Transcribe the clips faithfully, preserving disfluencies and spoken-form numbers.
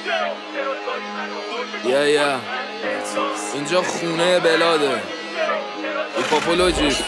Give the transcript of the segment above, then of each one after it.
یا یا اینجا خونه بلاده ایپاپولوژی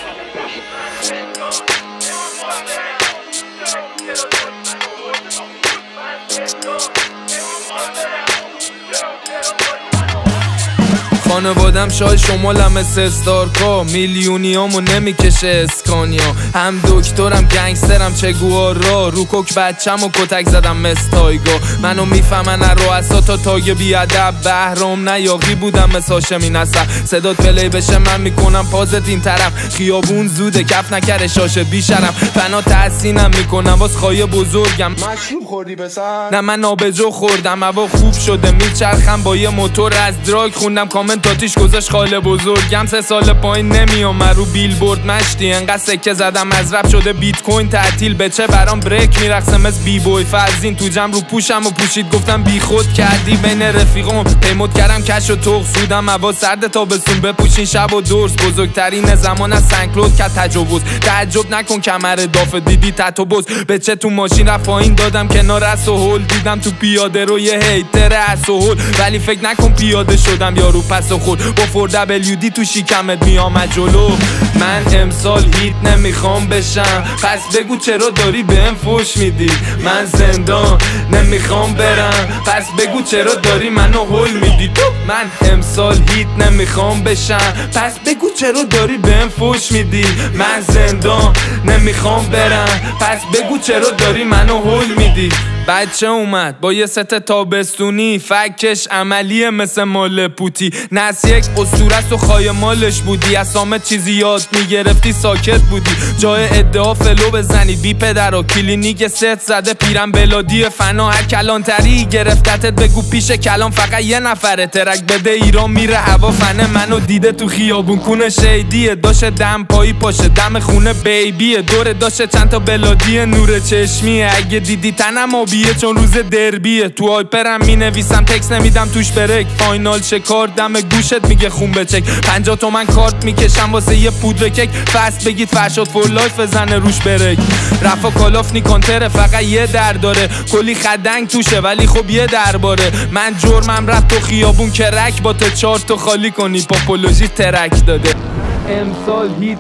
خانوادم شای شمالم مثل استارکا، میلیونیامو نمیکشه اسکانیا. هم دکترم گنگسترم چگوارا، رو کوک بچم و کتک زدم مستایگا. منو میفهمن رؤسا تا تاگ بیادب، بهرام نیاقی بودم مثل هاشمی نصر. صدات پلی بشه من میکنم پازت این طرف، خیابون زوده کف نکره شاشه بیشرم. فنا تحسینم میکنم واس خواهی بزرگم. مشروب خوردی پسر؟ نه من آبجو خوردم، هوا خوب شده میچرخم با یه موتور از دراگ. خوندم کامنت تاتیش گذاشت خاله بزرگم، سه سال پایین نمیام من رو بیلبورد مشتی. انقدر سکه زدم از رپ شده بیت کوین تعطیل، به چه برام بریک میرقصم مثل بی بوی فرزین. تو جمع رو پوشم و پوشید گفتم بی خود کردی بین رفیقام. پیمود کردم کش و تخ سودم، هوا سرد تابستون بپوشین شب و درس. بزرگترین زمان از سنکلود کرد تجاوز، تعجب نکن کمر دافه دیدی تتو بز. به چه تو ماشین رفت پایین دادم کنار از و هول، دیدم تو پیاده رو یه هیتر از و هول. ولی فکر نکن پیاده شدم یارو پس و خود، با فور دبلیو دی تو شیکمت میامد جلو. من امسال هیت نمیخوام بشم، پس بگو چرا داری بهم فوش میدی. من زندان نمیخوام برم، پس بگو چرا داری منو هول میدی. من امسال هیت نمیخوام بشم، پس بگو چرا داری بهم فوش میدی. من زندان نمیخوام برم، پس بگو چرا داری منو هول میدی. بچه اومد با یه ست تابستونی، فکش عملیه مثل مال پوتی. نس یک اسطورست و خواهی مالش بودی، از سامت چیزی یاد میگرفتی ساکت بودی. جای ادعا فلو بزنی بی پدر و کلینیک ست زده پیرم بلادی فنا. هر کلانتری گرفتتت بگو پیش کلام فقط یه نفره. ترک بده ایران میره هوا فنه، منو دیده تو خیابون کونه شیدیه. داشه دم پایی پاشه دم خونه بیبیه، دوره داشه چند تا بلادی نور چشمیه. اگه دیدی تنم آبیه چون روز دربیه، تو آیپرم می نویسم تکس نمیدم توش برک. فاینال شکار دم گوشت میگه خون بچک، پنجاه تومن کارت میکشم واسه یه پودر کک. فست بگید فرشاد فور لایف بزنه روش برک. رفا کالاف نیکانتره فقط یه در داره، کلی خدنگ توشه ولی خب یه درباره. من جرمم رفت تو خیابون کرک، با ته چار تو خالی کنی پاپولوژی ترک داده. امسال هیت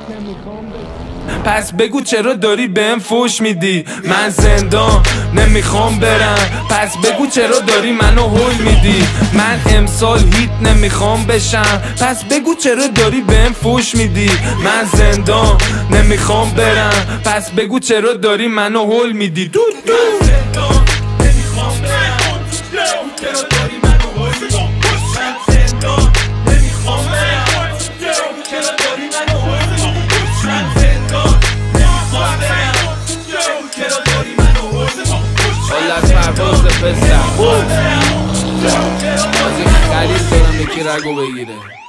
پس بگو چرا داری بهم فوش میدی. من زندان نمیخوام برم، پس بگو چرا داری منو هول میدی. من امسال هیت نمیخوام بشم، پس بگو چرا داری بهم فوش میدی. من زندان نمیخوام برم، پس بگو چرا داری منو هول میدی. دو دو زندان نمیخوام برم، چرا داری منو هول میدی. من زندان نمیخوام برم، چرا داری منو هول میدی. حالا پرواز بستم از این خرید دارم یکی رگو بگیره.